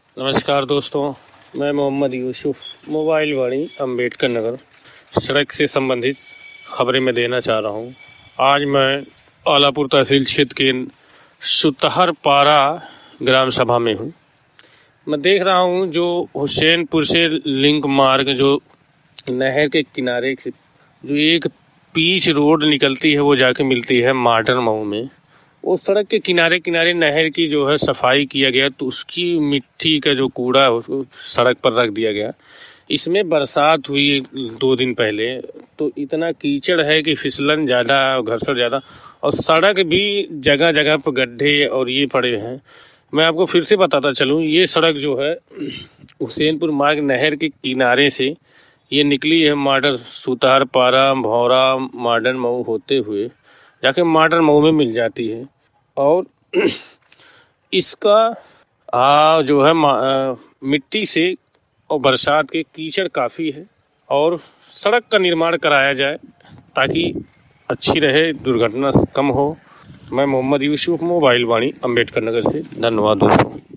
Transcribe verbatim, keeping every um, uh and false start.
नमस्कार दोस्तों, मैं मोहम्मद यूसुफ मोबाइल वाणी अम्बेडकर नगर सड़क से संबंधित खबरें मैं देना चाह रहा हूँ। आज मैं आलापुर तहसील क्षेत्र के सुतहर पारा ग्राम सभा में हूँ। मैं देख रहा हूँ जो हुसैनपुर से लिंक मार्ग जो नहर के किनारे से जो एक पीच रोड निकलती है वो जाके मिलती है माडर मऊ में। उस सड़क के किनारे किनारे नहर की जो है सफाई किया गया, तो उसकी मिट्टी का जो कूड़ा है उसको सड़क पर रख दिया गया। इसमें बरसात हुई दो दिन पहले, तो इतना कीचड़ है कि फिसलन ज़्यादा और घर्षण ज़्यादा, और सड़क भी जगह जगह पर गड्ढे और ये पड़े हैं। मैं आपको फिर से बताता चलूँ, ये सड़क जो है हुसैनपुर मार्ग नहर के किनारे से ये निकली है माडर सुतार पारा भौरा माडर मऊ होते हुए जाके माडर मऊ में मिल जाती है। और इसका आ, जो है आ, मिट्टी से और बरसात के कीचड़ काफ़ी है, और सड़क का निर्माण कराया जाए ताकि अच्छी रहे, दुर्घटना कम हो। मैं मोहम्मद यूसुफ मोबाइल वाणी अम्बेडकर नगर से। धन्यवाद दोस्तों।